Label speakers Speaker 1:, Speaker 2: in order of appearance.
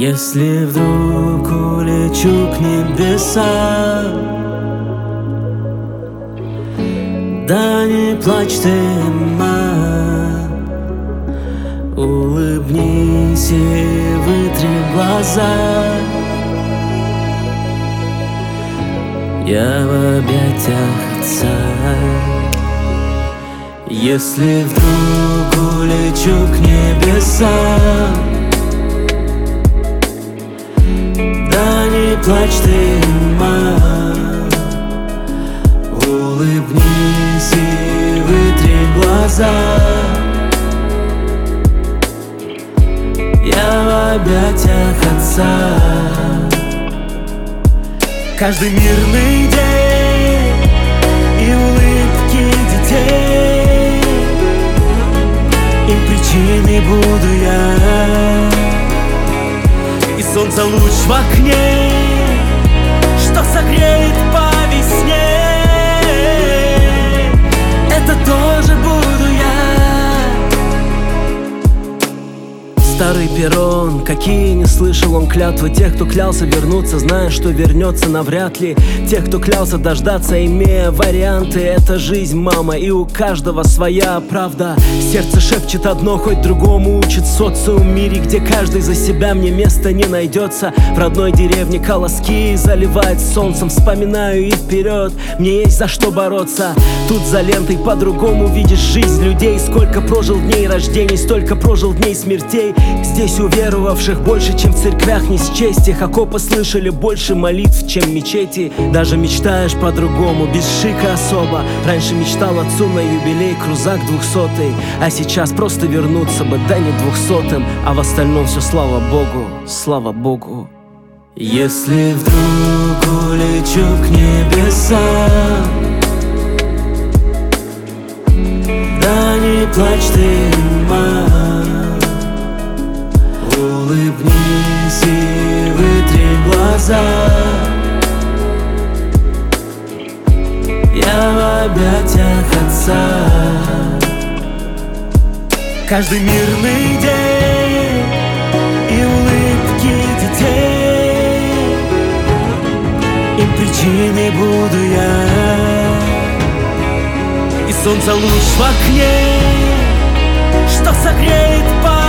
Speaker 1: Если вдруг улечу к небесам, да не плачь ты, мама, улыбнись и вытри глаза. Я в объятиях отца. Если вдруг улечу к небесам, да не плачь ты, мама, улыбнись и вытри глаза. Я в объятиях отца. Каждый мирный день и улыбки детей, им причиной буду я. И солнце луч в окне, что согреет по весне, это тоже буду я. Старый перрон, какие не слышал он клятвы. Тех, кто клялся вернуться, зная, что вернется навряд ли. Тех, кто клялся дождаться, имея варианты. Это жизнь, мама, и у каждого своя правда. Сердце шепчет одно, хоть другому учит социум. В мире, где каждый за себя, мне места не найдется. В родной деревне колоски заливает солнцем. Вспоминаю и вперед, мне есть за что бороться. Тут за лентой по-другому видишь жизнь людей. Сколько прожил дней рождений, столько прожил дней смертей. Здесь уверовавших больше, чем в церквях, не счесть. Их окопы слышали больше молитв, чем мечети. Даже мечтаешь по-другому, без шика особо. Раньше мечтал отцу на юбилей крузак 200-й, а сейчас просто вернуться бы, да не 200-м. А в остальном все слава Богу, слава Богу. Если вдруг улечу к небесам, да не плачь ты, мама, улыбнись и вытри глаза. Я в объятиях отца. Каждый мирный день и улыбки детей, им причиной буду я. И солнце луч в окне, что согреет по